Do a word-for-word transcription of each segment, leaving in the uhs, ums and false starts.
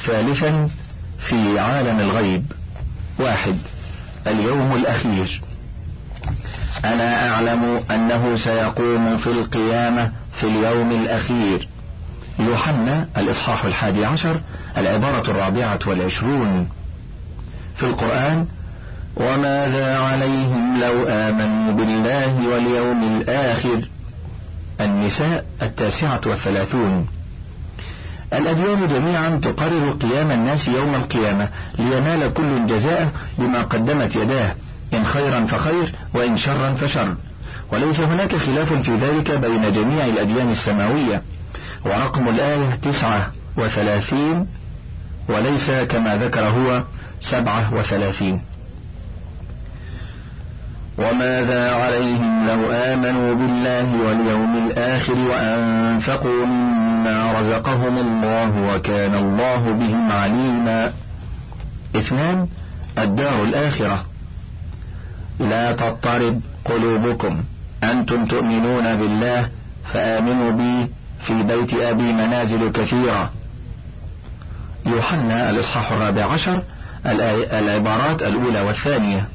ثالثا في عالم الغيب. واحد، اليوم الأخير. أنا أعلم أنه سيقوم في القيامة في اليوم الأخير. يوحنا الإصحاح الحادي عشر العبارة الرابعة والعشرون. في القرآن: وماذا عليهم لو آمنوا بالله واليوم الآخر. النساء التاسعة والثلاثون. الأديان جميعا تقرر قيام الناس يوم القيامة لينال كل جزاءه بما قدمت يداه، إن خيرا فخير وإن شرا فشر، وليس هناك خلاف في ذلك بين جميع الأديان السماوية. ورقم الآية تسعة وثلاثين وليس كما ذكر هو سبعة وثلاثين. وماذا عليهم لو آمنوا بالله واليوم الآخر وأنفقوا مما رزقهم الله وكان الله بهم عليما. اثنان، الدار الآخرة. لا تضطرب قلوبكم، أنتم تؤمنون بالله فآمنوا بي، في بيت أبي منازل كثيرة. يوحنا الإصحاح الرابع عشر العبارات الأولى والثانية.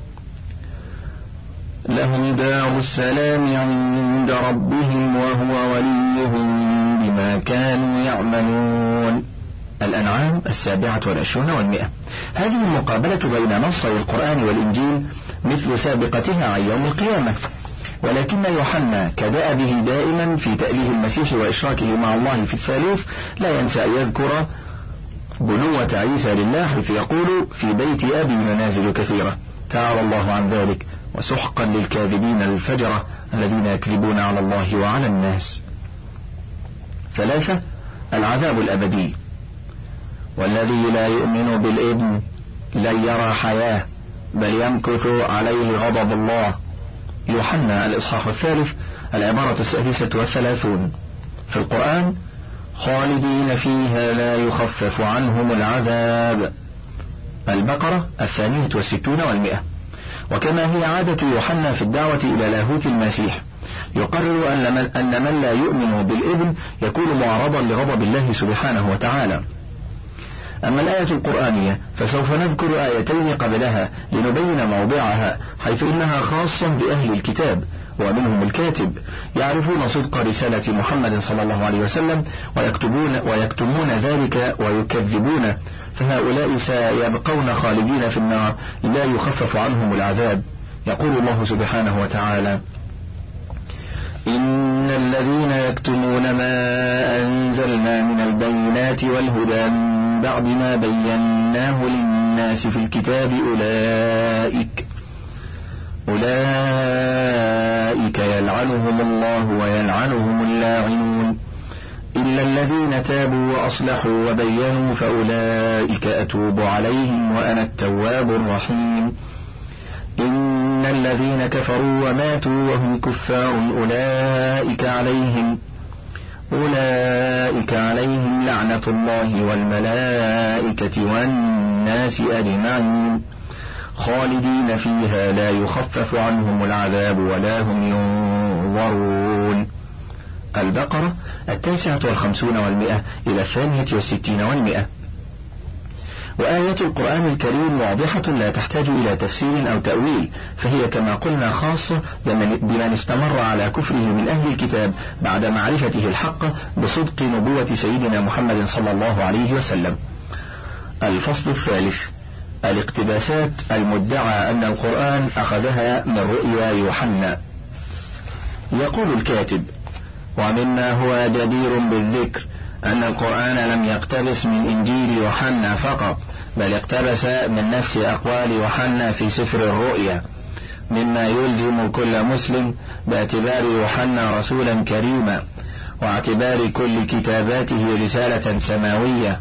لهم دار السلام عند ربهم وهو وليهم بما كانوا يعملون. الأنعام السابعة والعشرون والمئة. هذه المقابلة بين نصي القرآن والإنجيل مثل سابقتها عن يوم القيامة، ولكن يوحنا كدأبه دائما في تأليه المسيح وإشراكه مع الله في الثالوث لا ينسى أن يذكر بنوة عيسى لله، حيث يقول: في بيت أبي منازل كثيرة. تعالى الله عن ذلك، وسحقا للكاذبين الفجرة الذين يكذبون على الله وعلى الناس. ثلاثة، العذاب الأبدي. والذي لا يؤمن بالابن لن يرى حياة بل يمكث عليه غضب الله. يوحنا الإصحاح الثالث العبارة السادسة والثلاثون. في القرآن: خالدين فيها لا يخفف عنهم العذاب. البقرة الثانية والستون والمئة. وكما هي عادة يوحنا في الدعوة إلى لاهوت المسيح، يقرر أن من لا يؤمن بالابن يكون معرضا لغضب الله سبحانه وتعالى. أما الآية القرآنية فسوف نذكر آيتين قبلها لنبين موضعها، حيث إنها خاصة بأهل الكتاب ومنهم الكاتب، يعرفون صدق رسالة محمد صلى الله عليه وسلم ويكتبون ويكتمون ذلك ويكذبون، فهؤلاء سيبقون خالدين في النار لا يخفف عنهم العذاب. يقول الله سبحانه وتعالى: إن الذين يكتمون ما أنزلنا من البينات والهدى من بعد ما بيناه للناس في الكتاب أولئك أولئك يلعنهم الله ويلعنهم اللاعنون إلا الذين تابوا وأصلحوا وبينوا فأولئك أتوب عليهم وأنا التواب الرحيم. إن الذين كفروا وماتوا وهم كفار أولئك عليهم أولئك عليهم لعنة الله والملائكة والناس أجمعين خالدين فيها لا يخفف عنهم العذاب ولا هم ينظرون. البقرة التاسعة والخمسون والمئة إلى الثانية والستين والمئة. وآيات القرآن الكريم واضحة لا تحتاج إلى تفسير أو تأويل، فهي كما قلنا خاصة بمن استمر على كفره من أهل الكتاب بعد معرفته الحق بصدق نبوة سيدنا محمد صلى الله عليه وسلم. الفصل الثالث: الاقتباسات المدعى أن القرآن أخذها من رؤيا يوحنا. يقول الكاتب: ومما هو جدير بالذكر أن القرآن لم يقتبس من إنجيل يوحنا فقط، بل اقتبس من نفس أقوال يوحنا في سفر الرؤيا، مما يلزم كل مسلم باعتبار يوحنا رسولا كريما، واعتبار كل كتاباته رسالة سماوية.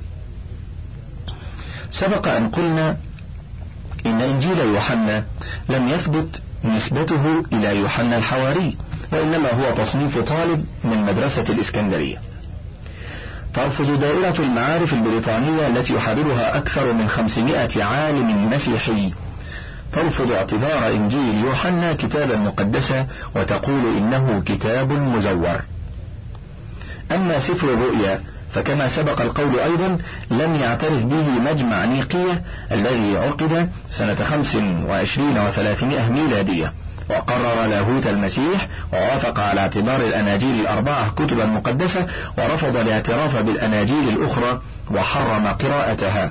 سبق أن قلنا إن إنجيل يوحنا لم يثبت نسبته إلى يوحنا الحواري، وإنما هو تصنيف طالب من مدرسة الإسكندرية. ترفض دائرة المعارف البريطانية التي يحررها أكثر من خمسمائة عالم مسيحي، ترفض اعتبار إنجيل يوحنا كتابا مقدسا وتقول إنه كتاب مزور. أما سفر الرؤيا فكما سبق القول أيضا لم يعترف به مجمع نيقية الذي عقد سنة خمس وعشرين وثلاثمائة ميلادية، وقرر لاهوت المسيح، ووافق على اعتبار الأناجيل الأربعة كتبا مقدسة، ورفض الاعتراف بالأناجيل الأخرى وحرم قراءتها.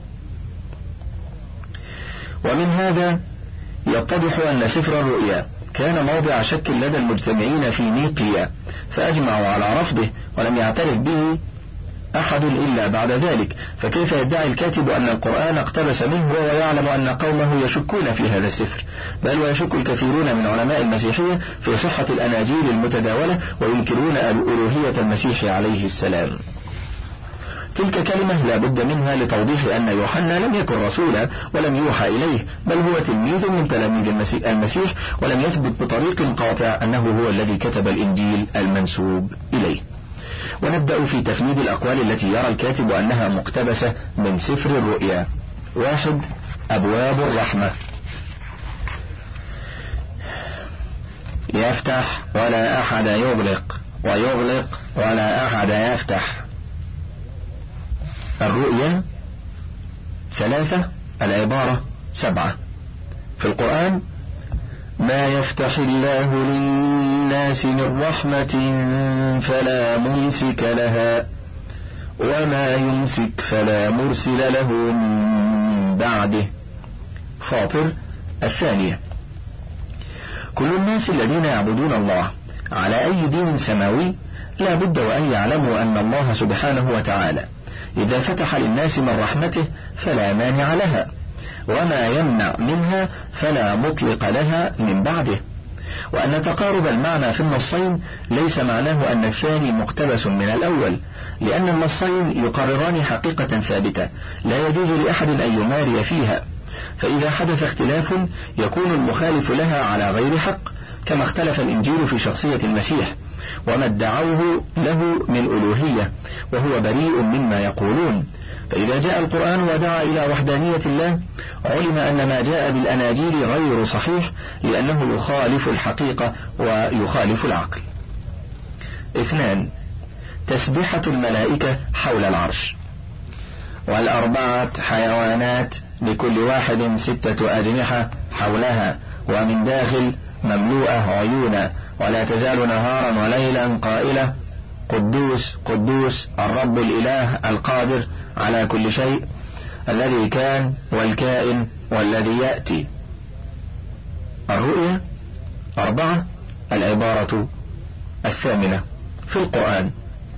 ومن هذا يتضح أن سفر الرؤيا كان موضع شك لدى المجتمعين في نيقيا، فأجمعوا على رفضه ولم يعترف به أحد إلا بعد ذلك، فكيف يدعي الكاتب أن القرآن اقتبس منه وهو يعلم أن قومه يشكون في هذا السفر، بل ويشك الكثيرون من علماء المسيحية في صحة الأناجيل المتداولة وينكرون ألوهية المسيح عليه السلام. تلك كلمة لا بد منها لتوضيح أن يوحنا لم يكن رسولا ولم يوحى إليه، بل هو تلميذ من تلاميذ المسيح، ولم يثبت بطريق قاطع أنه هو الذي كتب الإنجيل المنسوب إليه. ونبدأ في تفنيد الأقوال التي يرى الكاتب أنها مقتبسة من سفر الرؤيا. واحد، أبواب الرحمة. يفتح ولا أحد يغلق، ويغلق ولا أحد يفتح. الرؤيا ثلاثة، العبارة سبعة. في القرآن: ما يفتح الله للناس من رحمة فلا ممسك لها وما يمسك فلا مرسل له من بعده. فاطر الثانية: كل الناس الذين يعبدون الله على أي دين سماوي لا بد وأن يعلموا أن الله سبحانه وتعالى إذا فتح للناس من رحمته فلا مانع لها، وما يمنع منها فلا مطلق لها من بعده، وأن تقارب المعنى في النصين ليس معناه أن الثاني مقتبس من الأول، لأن النصين يقرران حقيقة ثابتة لا يجوز لأحد أن يماري فيها، فإذا حدث اختلاف يكون المخالف لها على غير حق، كما اختلف الإنجيل في شخصية المسيح وما ادعوه له من ألوهية، وهو بريء مما يقولون. فإذا جاء القرآن ودعا إلى وحدانية الله علم أن ما جاء بالأناجيل غير صحيح، لأنه يخالف الحقيقة ويخالف العقل. اثنان، تسبحة الملائكة حول العرش. والأربعة حيوانات لكل واحد ستة أجنحة حولها، ومن داخل مملوءة عيونا، ولا تزال نهارا وليلا قائلة: قدوس قدوس الرب الإله القادر على كل شيء، الذي كان والكائن والذي يأتي. الرؤيا أربعة، العبارة الثامنة. في القرآن: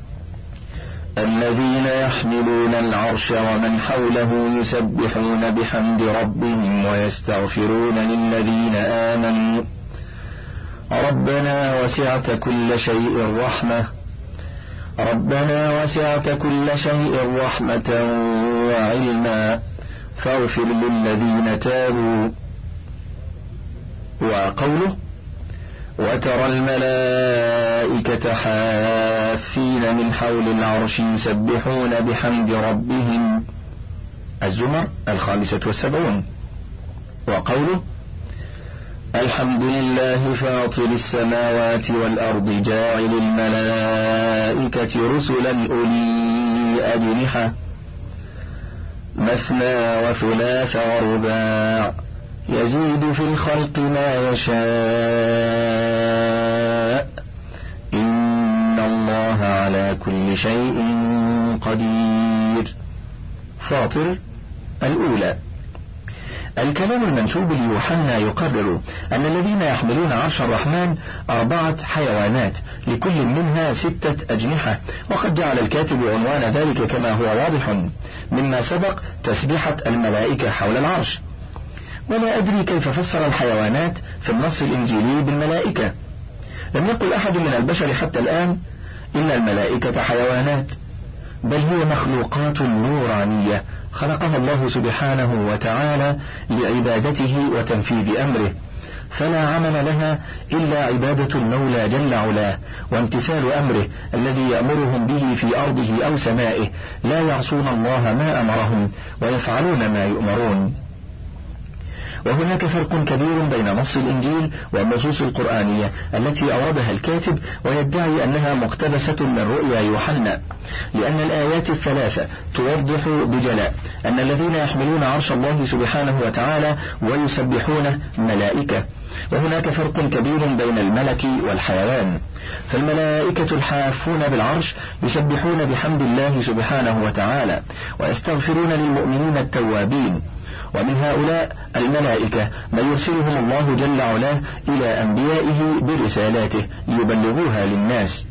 الذين يحملون العرش ومن حوله يسبحون بحمد ربهم ويستغفرون للذين آمنوا ربنا وسعت كل شيء رحمة ربنا وسعت كل شيء رحمة وعلما فاغفر للذين تابوا. وقوله: وترى الملائكة حافين من حول العرش يسبحون بحمد ربهم. الزمر الخامسة والسبعون. وقوله: الحمد لله فاطر السماوات والأرض جاعل الملائكة رسلا أولي أجنحة مثنى وثلاث ورباع يزيد في الخلق ما يشاء إن الله على كل شيء قدير. فاطر الأولى. الكلام المنسوب ليوحنا يقرر أن الذين يحملون عرش الرحمن أربعة حيوانات لكل منها ستة أجنحة، وقد جعل الكاتب عنوان ذلك كما هو واضح مما سبق تسبيحة الملائكة حول العرش. ولا أدري كيف فسر الحيوانات في النص الإنجيلي بالملائكة. لم يقل أحد من البشر حتى الآن إن الملائكة حيوانات، بل هي مخلوقات نورانية خلقها الله سبحانه وتعالى لعبادته وتنفيذ أمره، فلا عمل لها إلا عبادة المولى جل علاه وامتثال أمره الذي يأمرهم به في أرضه أو سمائه، لا يعصون الله ما أمرهم ويفعلون ما يؤمرون. وهناك فرق كبير بين نص الإنجيل والنصوص القرآنية التي أوردها الكاتب ويدعي أنها مقتبسة من رؤيا يوحنا، لأن الآيات الثلاثة توضح بجلاء أن الذين يحملون عرش الله سبحانه وتعالى ويسبحونه ملائكة. وهناك فرق كبير بين الملك والحيوان، فالملائكة الحافون بالعرش يسبحون بحمد الله سبحانه وتعالى ويستغفرون للمؤمنين التوابين، ومن هؤلاء الملائكة من يرسلهم الله جل علاه إلى أنبيائه برسالاته ليبلغوها للناس.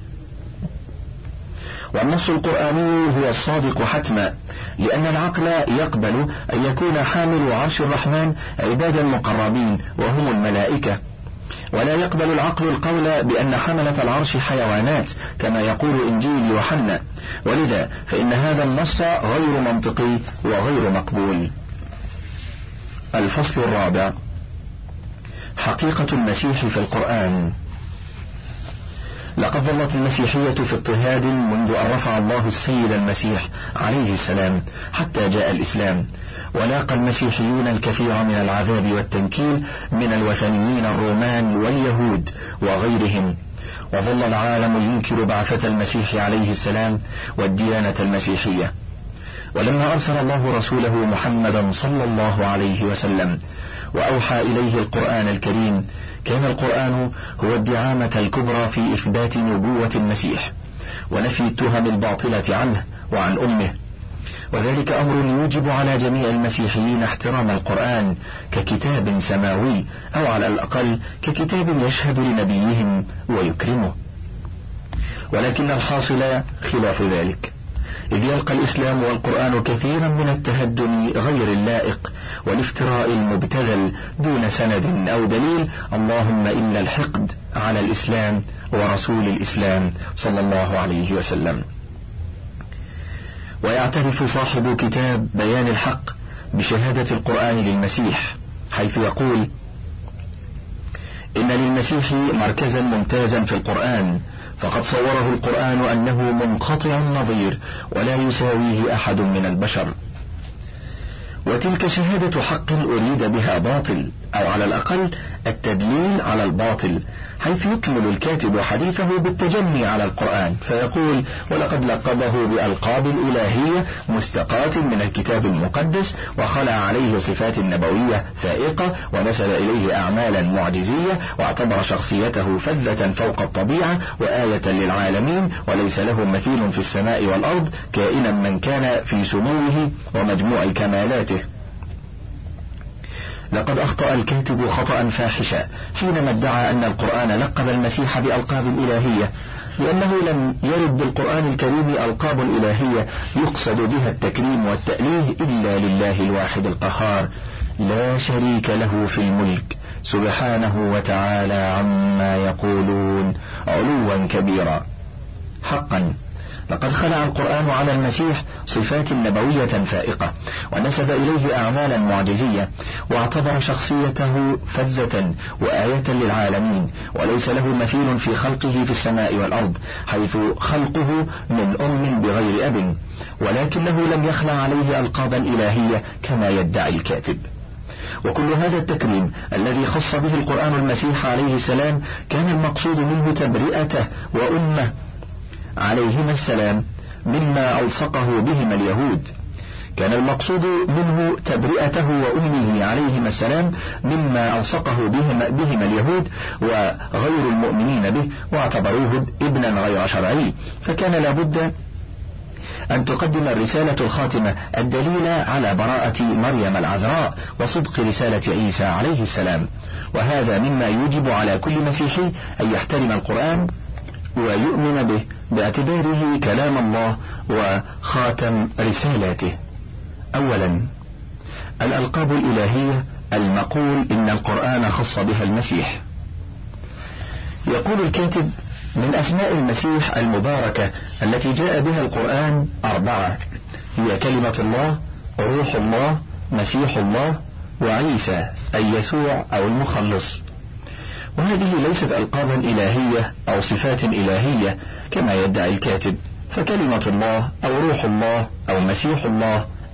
والنص القرآني هو الصادق حتما، لأن العقل يقبل أن يكون حامل عرش الرحمن عبادا مقربين وهم الملائكة، ولا يقبل العقل القول بأن حملة العرش حيوانات كما يقول إنجيل يوحنا، ولذا فإن هذا النص غير منطقي وغير مقبول. الفصل الرابع: حقيقة المسيح في القرآن. لقد ظلت المسيحية في اضطهاد منذ أن رفع الله السيد المسيح عليه السلام حتى جاء الإسلام، ولاقى المسيحيون الكثير من العذاب والتنكيل من الوثنيين الرومان واليهود وغيرهم، وظل العالم ينكر بعثة المسيح عليه السلام والديانة المسيحية. ولما أرسل الله رسوله محمدا صلى الله عليه وسلم وأوحى إليه القرآن الكريم، كان القرآن هو الدعامة الكبرى في إثبات نبوة المسيح ونفي التهم الباطلة عنه وعن أمه، وذلك أمر يوجب على جميع المسيحيين احترام القرآن ككتاب سماوي، أو على الأقل ككتاب يشهد لنبيهم ويكرمه. ولكن الحاصل خلاف ذلك، إذ يلقى الإسلام والقرآن كثيرا من التهدم غير اللائق والافتراء المبتذل دون سند أو دليل، اللهم إلا الحقد على الإسلام ورسول الإسلام صلى الله عليه وسلم. ويعترف صاحب كتاب بيان الحق بشهادة القرآن للمسيح، حيث يقول: إن للمسيح مركزا ممتازا في القرآن، فقد صوره القرآن أنه منقطع النظير ولا يساويه أحد من البشر. وتلك شهادة حق أريد بها باطل، أو على الأقل التدليل على الباطل، حيث يكمل الكاتب حديثه بالتجني على القرآن فيقول: ولقد لقبه بألقاب الإلهية مستقاة من الكتاب المقدس، وخلع عليه صفات نبوية فائقة، ونسب إليه أعمالا معجزية، واعتبر شخصيته فذة فوق الطبيعة وآية للعالمين، وليس له مثيل في السماء والأرض، كائنا من كان في سموه ومجموع كمالاته. لقد أخطأ الكاتب خطأ فاحشا حينما ادعى أن القرآن لقب المسيح بألقاب إلهية، لأنه لم يرد بالقرآن الكريم ألقاب إلهية يقصد بها التكريم والتأليه إلا لله الواحد القهار لا شريك له في الملك، سبحانه وتعالى عما يقولون علوا كبيرا. حقا لقد خلع القرآن على المسيح صفات نبوية فائقة، ونسب إليه أعمالا معجزية، واعتبر شخصيته فذة وآية للعالمين، وليس له مثيل في خلقه في السماء والأرض، حيث خلقه من أم بغير أب، ولكنه لم يخلع عليه ألقابا إلهية كما يدعي الكاتب. وكل هذا التكريم الذي خص به القرآن المسيح عليه السلام كان المقصود منه تبرئته وأمه عليهما السلام مما ألصقه بهما اليهود. كان المقصود منه تبرئته وأمه عليهما السلام مما ألصقه بهما, بهما اليهود وغير المؤمنين به، واعتبروه ابنا غير شرعي، فكان لابد أن تقدم الرسالة الخاتمة الدليل على براءة مريم العذراء وصدق رسالة عيسى عليه السلام. وهذا مما يوجب على كل مسيحي أن يحترم القرآن ويؤمن به باعتباره كلام الله وخاتم رسالاته. أولا، الألقاب الإلهية المقول إن القرآن خص بها المسيح. يقول الكاتب: من أسماء المسيح المباركة التي جاء بها القرآن أربعة، هي كلمة الله، روح الله، مسيح الله، وعيسى أي يسوع أو المخلص. وهذه ليست ألقابا إلهية أو صفات إلهية كما يدعي الكاتب، فكلمة الله أو روح الله أو مسيح الله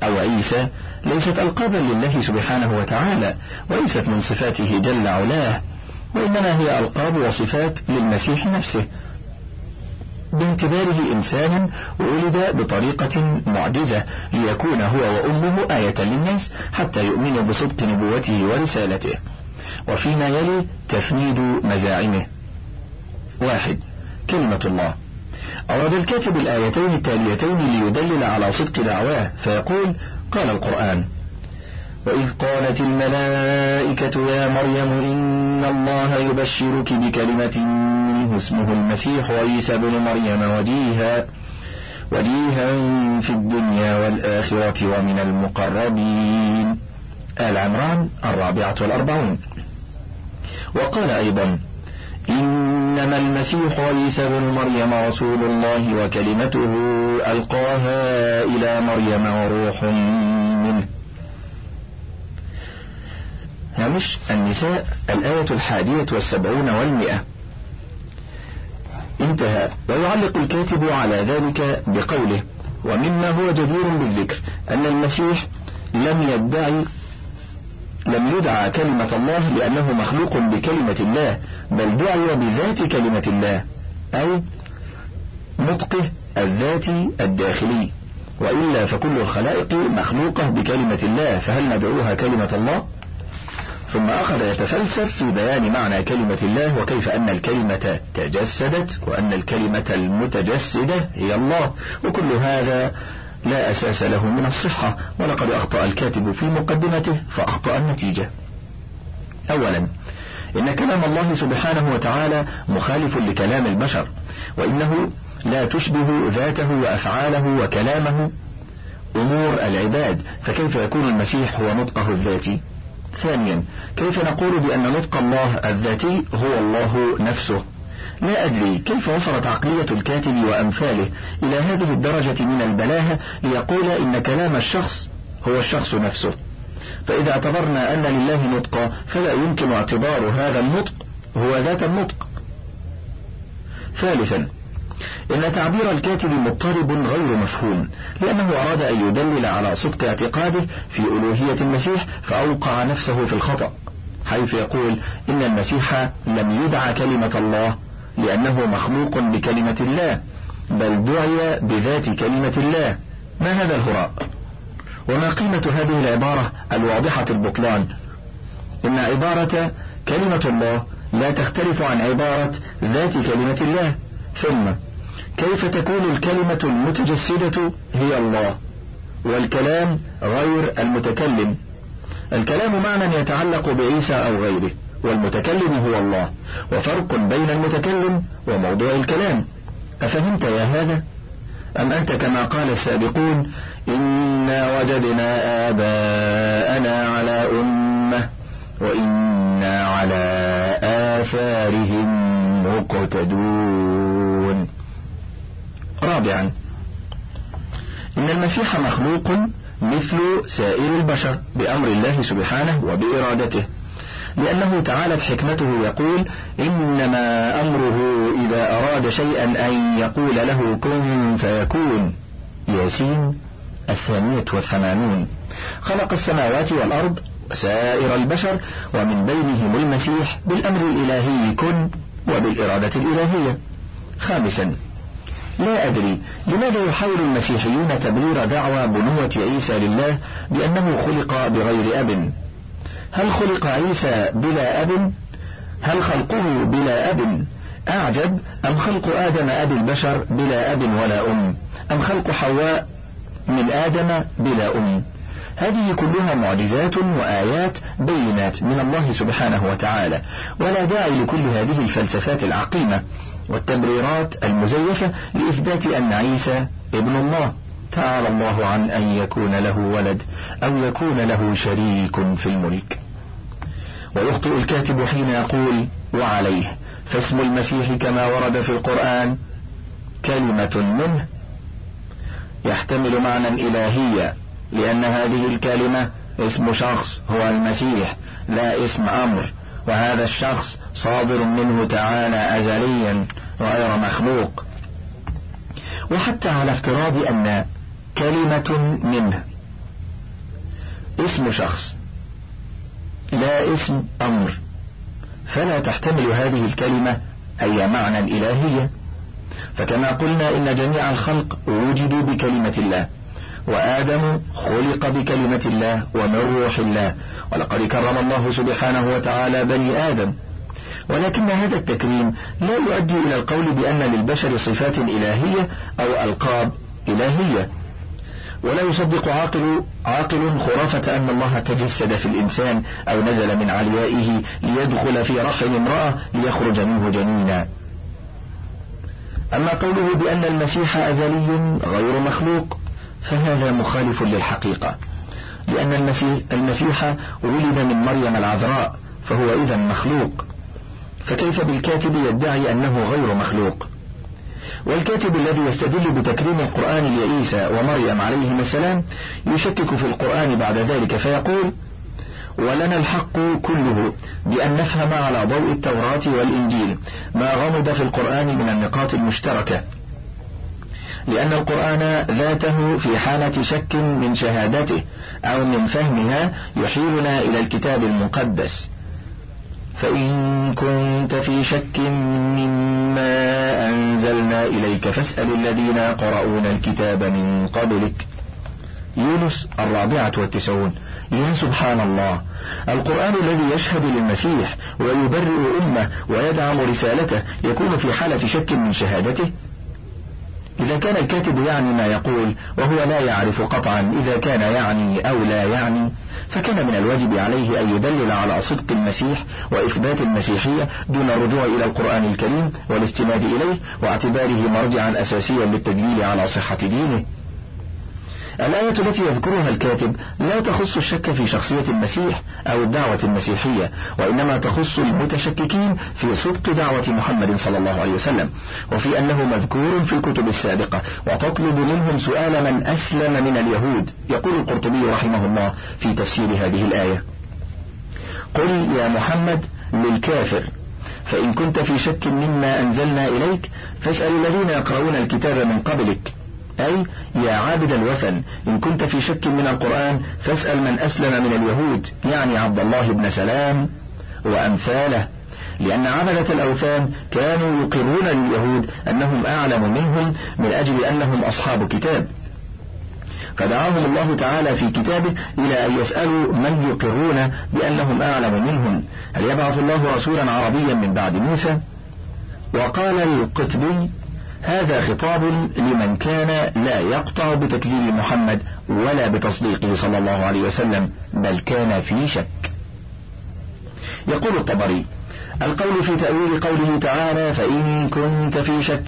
أو عيسى ليست ألقابا لله سبحانه وتعالى، وليست من صفاته جل علاه، وإنما هي ألقاب وصفات للمسيح نفسه، باعتباره إنسانا ولد بطريقة معجزة ليكون هو وأمه آية للناس حتى يؤمنوا بصدق نبوته ورسالته. وفيما يلي تفنيد مزاعمه. واحد، كلمة الله. أورد الكاتب الآيتين التاليتين ليدلل على صدق دعواه، فيقول: قال القرآن: وإذ قالت الملائكة يا مريم إن الله يبشرك بكلمة منه اسمه المسيح عيسى بن مريم وجيها وجيها في الدنيا والآخرة ومن المقربين. آل عمران الرابعة والأربعون. وقال أيضا: إنما المسيح عيسى بن مريم رسول الله وكلمته ألقاها إلى مريم وروح منه. هامش النساء الآية الحادية والسبعون والمئة. انتهى. ويعلق الكاتب على ذلك بقوله: ومما هو جدير بالذكر أن المسيح لم يدعي لم يدعى كلمة الله لأنه مخلوق بكلمة الله، بل دعي بذات كلمة الله، أي نطقه الذاتي الداخلي، وإلا فكل الخلائق مخلوقة بكلمة الله، فهل ندعوها كلمة الله؟ ثم أخذ يتفلسف في بيان معنى كلمة الله، وكيف أن الكلمة تجسدت، وأن الكلمة المتجسدة هي الله، وكل هذا لا أساس له من الصحة، ولقد أخطأ الكاتب في مقدمته فأخطأ النتيجة. أولا، إن كلام الله سبحانه وتعالى مخالف لكلام البشر، وإنه لا تشبه ذاته وأفعاله وكلامه أمور العباد، فكيف يكون المسيح هو نطقه الذاتي؟ ثانيا، كيف نقول بأن نطق الله الذاتي هو الله نفسه؟ لا أدري كيف وصلت عقلية الكاتب وأمثاله إلى هذه الدرجة من البلاهة ليقول إن كلام الشخص هو الشخص نفسه، فإذا اعتبرنا أن لله نطقا فلا يمكن اعتبار هذا النطق هو ذات النطق. ثالثا، إن تعبير الكاتب مضطرب غير مفهوم، لأنه أراد أن يدلل على صدق اعتقاده في ألوهية المسيح فأوقع نفسه في الخطأ، حيث يقول إن المسيح لم يدع كلمة الله لأنه مخلوق بكلمة الله، بل دعي بذات كلمة الله. ما هذا الهراء؟ وما قيمة هذه العبارة الواضحة البطلان؟ إن عبارة كلمة الله لا تختلف عن عبارة ذات كلمة الله. ثم كيف تكون الكلمة المتجسدة هي الله والكلام غير المتكلم؟ الكلام معنى يتعلق بعيسى أو غيره، والمتكلم هو الله، وفرق بين المتكلم وموضوع الكلام. أفهمت يا هذا؟ أم أنت كما قال السابقون: إنا وجدنا آباءنا على أمة وإنا على آثارهم مقتدون. رابعا، إن المسيح مخلوق مثل سائر البشر بأمر الله سبحانه وبإرادته، لأنه تعالت حكمته يقول: إنما أمره إذا أراد شيئا أن يقول له كن فيكون. ياسين الثانية والثمانون. خلق السماوات والأرض وسائر البشر ومن بينهم المسيح بالأمر الإلهي كن وبالإرادة الإلهية. خامسا، لا أدري لماذا يحاول المسيحيون تبرير دعوى بنوة عيسى لله بأنه خلق بغير أب. هل خلق عيسى بلا أب؟ هل خلقه بلا أب أعجب أم خلق آدم أبي البشر بلا أب ولا أم، أم خلق حواء من آدم بلا أم؟ هذه كلها معجزات وآيات بينات من الله سبحانه وتعالى، ولا داعي لكل هذه الفلسفات العقيمة والتبريرات المزيفة لإثبات أن عيسى ابن الله. تعالى الله عن أن يكون له ولد أو يكون له شريك في الملك. ويخطئ الكاتب حين يقول: وعليه فاسم المسيح كما ورد في القرآن كلمة منه، يحتمل معنى إلهيا، لأن هذه الكلمة اسم شخص هو المسيح لا اسم أمر، وهذا الشخص صادر منه تعالى أزليا غير مخلوق. وحتى على افتراض أن كلمة منه اسم شخص لا اسم أمر، فلا تحتمل هذه الكلمة أي معنى إلهية. فكما قلنا إن جميع الخلق وجدوا بكلمة الله، وآدم خلق بكلمة الله ومن روح الله، ولقد كرم الله سبحانه وتعالى بني آدم، ولكن هذا التكريم لا يؤدي إلى القول بأن للبشر صفات إلهية أو ألقاب إلهية. ولا يصدق عاقل عاقل خرافة أن الله تجسد في الإنسان أو نزل من عليائه ليدخل في رحم امرأة ليخرج منه جنينا. أما قوله بأن المسيح أزلي غير مخلوق فهذا مخالف للحقيقة، لأن المسيح, المسيح ولد من مريم العذراء، فهو إذا مخلوق، فكيف بالكاتب يدعي أنه غير مخلوق؟ والكاتب الذي يستدل بتكريم القرآن لعيسى ومريم عليهما السلام يشكك في القرآن بعد ذلك فيقول: ولنا الحق كله بأن نفهم على ضوء التوراة والإنجيل ما غمض في القرآن من النقاط المشتركة، لأن القرآن ذاته في حالة شك من شهادته أو من فهمها يحيلنا إلى الكتاب المقدس. فإن كنت في شك مما أنزلنا إليك فاسأل الذين يقرؤون الكتاب من قبلك. يونس الرابعة والتسعون. يا سبحان الله، القرآن الذي يشهد للمسيح ويبرئ أمه ويدعم رسالته يكون في حالة شك من شهادته؟ إذا كان الكاتب يعني ما يقول وهو لا يعرف قطعا إذا كان يعني أو لا يعني، فكان من الواجب عليه أن يدلل على صدق المسيح وإثبات المسيحية دون الرجوع إلى القرآن الكريم والاستناد إليه واعتباره مرجعا أساسيا للتدليل على صحة دينه. الآية التي يذكرها الكاتب لا تخص الشك في شخصية المسيح أو الدعوة المسيحية، وإنما تخص المتشككين في صدق دعوة محمد صلى الله عليه وسلم، وفي أنه مذكور في الكتب السابقة، وتطلب منهم سؤال من أسلم من اليهود. يقول القرطبي رحمه الله في تفسير هذه الآية: قل يا محمد للكافر: فإن كنت في شك مما أنزلنا إليك فاسأل الذين يقرؤون الكتاب من قبلك، أي يا عابد الوثن إن كنت في شك من القرآن فاسأل من أسلم من اليهود، يعني عبد الله بن سلام وأمثاله، لأن عبدة الأوثان كانوا يقرون لليهود أنهم أعلم منهم من أجل أنهم أصحاب كتاب، فدعاهم الله تعالى في كتابه إلى أن يسألوا من يقرون بأنهم أعلم منهم: هل يبعث الله رسولا عربيا من بعد موسى؟ وقال القطبي: هذا خطاب لمن كان لا يقطع بتكذيب محمد ولا بتصديقه صلى الله عليه وسلم، بل كان في شك. يقول الطبري: القول في تأويل قوله تعالى: فإن كنت في شك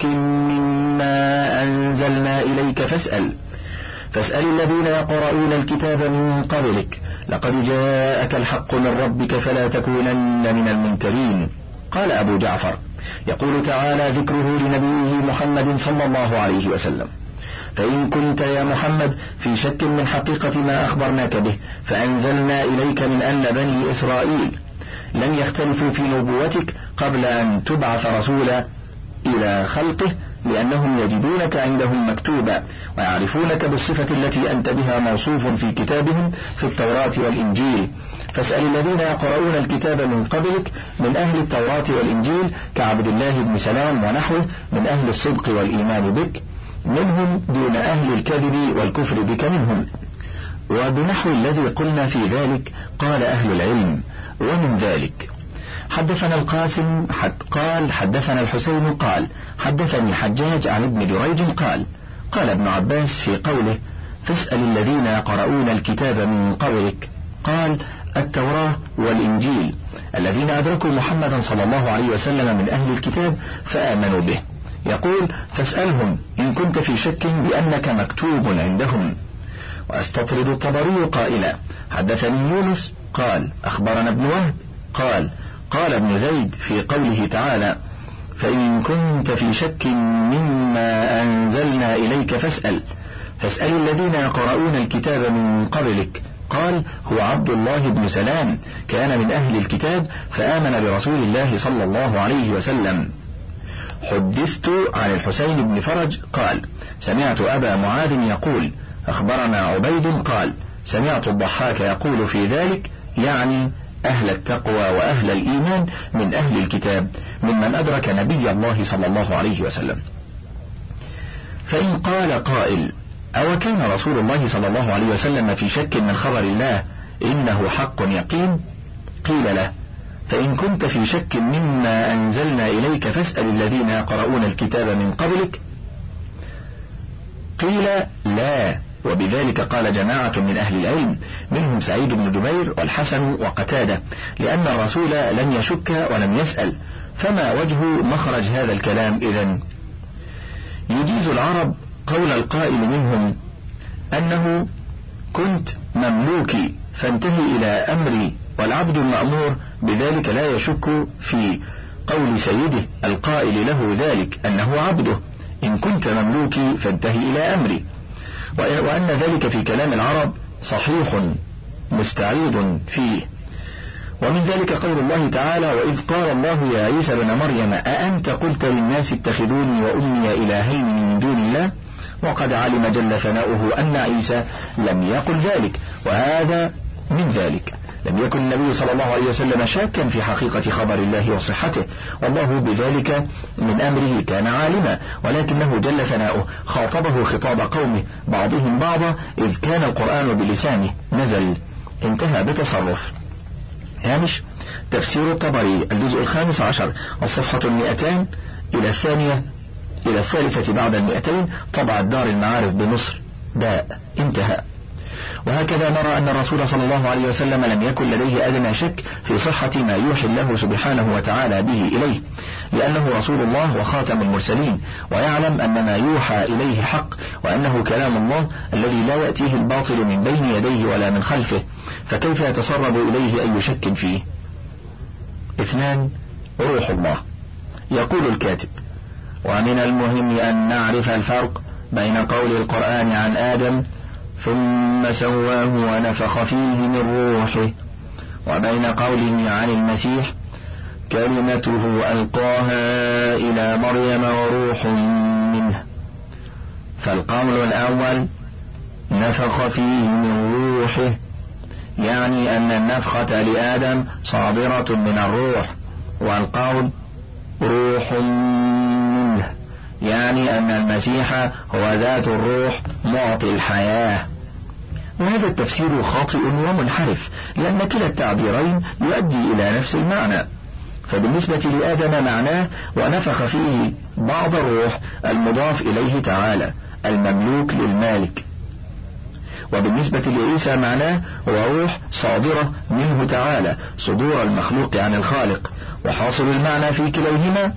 مما أنزلنا إليك فاسأل فاسأل الذين يقرؤون الكتاب من قبلك لقد جاءك الحق من ربك فلا تكونن من الممترين. قال أبو جعفر: يقول تعالى ذكره لنبيه محمد صلى الله عليه وسلم: فإن كنت يا محمد في شك من حقيقة ما أخبرناك به فأنزلنا إليك من أن بني إسرائيل لم يختلفوا في نبوتك قبل أن تبعث رسولا إلى خلقه، لأنهم يجدونك عندهم مكتوبا ويعرفونك بالصفة التي أنت بها موصوف في كتابهم في التوراة والإنجيل، فاسأل الذين يقرؤون الكتاب من قبلك من أهل التوراة والإنجيل كعبد الله بن سلام ونحوه من أهل الصدق والإيمان بك منهم دون أهل الكذب والكفر بك منهم. وبنحو الذي قلنا في ذلك قال أهل العلم: ومن ذلك حدثنا القاسم حد قال حدثنا الحسين قال حدثني حجاج عن ابن جريج قال قال ابن عباس في قوله: فاسأل الذين يقرؤون الكتاب من قبلك، قال: التوراة والإنجيل الذين أدركوا محمدا صلى الله عليه وسلم من أهل الكتاب فآمنوا به. يقول: فاسألهم إن كنت في شك بأنك مكتوب عندهم. وأستطرد الطبري قائلا: حدثني يونس قال أخبرنا ابن وهب قال قال ابن زيد في قوله تعالى: فإن كنت في شك مما أنزلنا إليك فاسأل فاسأل الذين يقرؤون الكتاب من قبلك، قال: هو عبد الله بن سلام كان من أهل الكتاب فآمن برسول الله صلى الله عليه وسلم. حدثت عن الحسين بن فرج قال: سمعت أبا معاذ يقول: أخبرنا عبيد قال: سمعت الضحاك يقول في ذلك، يعني أهل التقوى وأهل الإيمان من أهل الكتاب ممن أدرك نبي الله صلى الله عليه وسلم. فإن قال قائل: أو كان رسول الله صلى الله عليه وسلم في شك من خبر الله إنه حق يقين؟ قيل له: فإن كنت في شك مما أنزلنا إليك فاسأل الذين يقرؤون الكتاب من قبلك. قيل: لا، وبذلك قال جماعة من أهل العلم منهم سعيد بن جبير والحسن وقتادة، لأن الرسول لم يشك ولم يسأل، فما وجه مخرج هذا الكلام إذن؟ يجيز العرب قول القائل منهم أنه كنت مملوكي فانتهي إلى أمري، والعبد المأمور بذلك لا يشك في قول سيده القائل له ذلك أنه عبده، إن كنت مملوكي فانتهي إلى أمري، وأن ذلك في كلام العرب صحيح مستعيد فيه. ومن ذلك قول الله تعالى: وإذ قال الله يا عيسى ابن مريم أأنت قلت للناس اتخذوني وأمي إلهين من دون الله، وقد علم جل ثناؤه أن عيسى لم يقل ذلك، وهذا من ذلك. لم يكن النبي صلى الله عليه وسلم شاكا في حقيقة خبر الله وصحته، والله بذلك من أمره كان عالما، ولكنه جل ثناؤه خاطبه خطاب قومه بعضهم بعضا إذ كان القرآن بلسانه نزل. انتهى بتصرف. هامش تفسير الطبري الجزء الخامس عشر الصفحة المئتان إلى الثانية إلى الثالثة بعد المئتين، طبع دار المعارف بمصر، باء. انتهى. وهكذا نرى أن الرسول صلى الله عليه وسلم لم يكن لديه أدنى شك في صحة ما يوحي الله سبحانه وتعالى به إليه، لأنه رسول الله وخاتم المرسلين، ويعلم أن ما يوحى إليه حق، وأنه كلام الله الذي لا يأتيه الباطل من بين يديه ولا من خلفه، فكيف يتسرب إليه أي شك فيه؟ اثنان: روح الله. يقول الكاتب: ومن المهم أن نعرف الفرق بين قول القرآن عن آدم ثم سواه ونفخ فيه من روحه، وبين قوله عن المسيح كلمته ألقاها إلى مريم وروح منه. فالقول الأول نفخ فيه من روحه، يعني أن النفخة لآدم صادرة من الروح، والقول روح منه يعني أن المسيح هو ذات الروح معطي الحياة. وهذا التفسير خاطئ ومنحرف، لأن كلا التعبيرين يؤدي إلى نفس المعنى. فبالنسبة لآدم معناه ونفخ فيه بعض الروح المضاف إليه تعالى المملوك للمالك، وبالنسبة لعيسى معناه هو روح صادرة منه تعالى صدور المخلوق عن الخالق، وحاصل المعنى في كليهما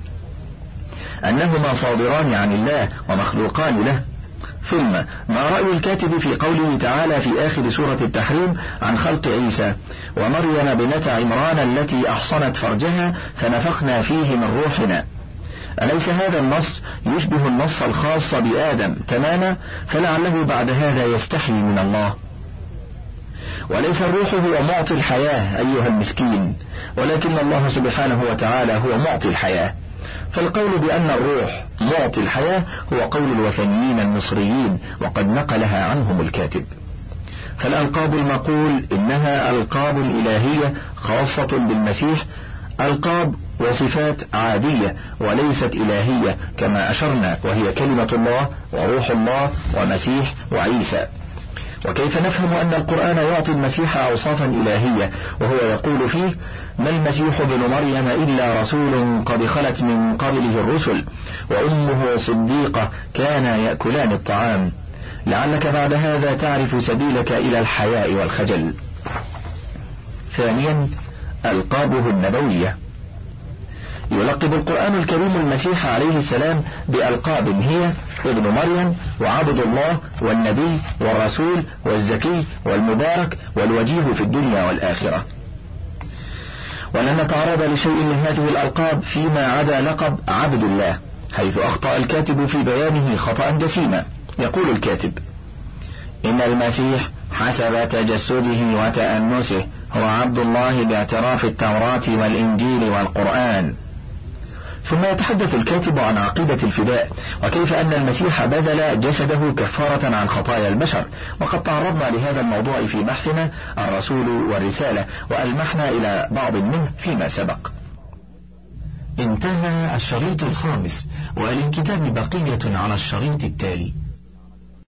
أنهما صادران عن الله ومخلوقان له. ثم ما رأي الكاتب في قوله تعالى في آخر سورة التحريم عن خلق عيسى: ومريم بنت عمران التي أحصنت فرجها فنفخنا فيه من روحنا؟ أليس هذا النص يشبه النص الخاص بآدم تماما؟ فلعله بعد هذا يستحي من الله. وليس الروح هو معطي الحياة أيها المسكين، ولكن الله سبحانه وتعالى هو معطي الحياة. فالقول بأن الروح معطي الحياة هو قول الوثنيين المصريين، وقد نقلها عنهم الكاتب. فالألقاب المقول إنها ألقاب إلهية خاصة بالمسيح، ألقاب وصفات عادية وليست إلهية كما أشرنا، وهي كلمة الله وروح الله ومسيح وعيسى. وكيف نفهم أن القرآن يعطي المسيح أوصافا إلهية وهو يقول فيه: ما المسيح ابن مريم إلا رسول قد خلت من قبله الرسل وأمه صديقة كانا يأكلان الطعام؟ لعلك بعد هذا تعرف سبيلك إلى الحياء والخجل. ثانيا: ألقابه النبوية. يلقب القرآن الكريم المسيح عليه السلام بألقاب هي ابن مريم وعبد الله والنبي والرسول والزكي والمبارك والوجيه في الدنيا والآخرة. ولن نتعرض لشيء من هذه الألقاب فيما عدا لقب عبد الله، حيث أخطأ الكاتب في بيانه خطأ جسيما. يقول الكاتب: إن المسيح حسب تجسده وتأنسه هو عبد الله باعتراف التوراة والإنجيل والقرآن. ثم يتحدث الكاتب عن عقيدة الفداء، وكيف أن المسيح بذل جسده كفارة عن خطايا البشر، وقد تعرضنا لهذا الموضوع في بحثنا الرسول والرسالة، وألمحنا إلى بعض منه فيما سبق. انتهى الشريط الخامس، وللكتاب بقية على الشريط التالي.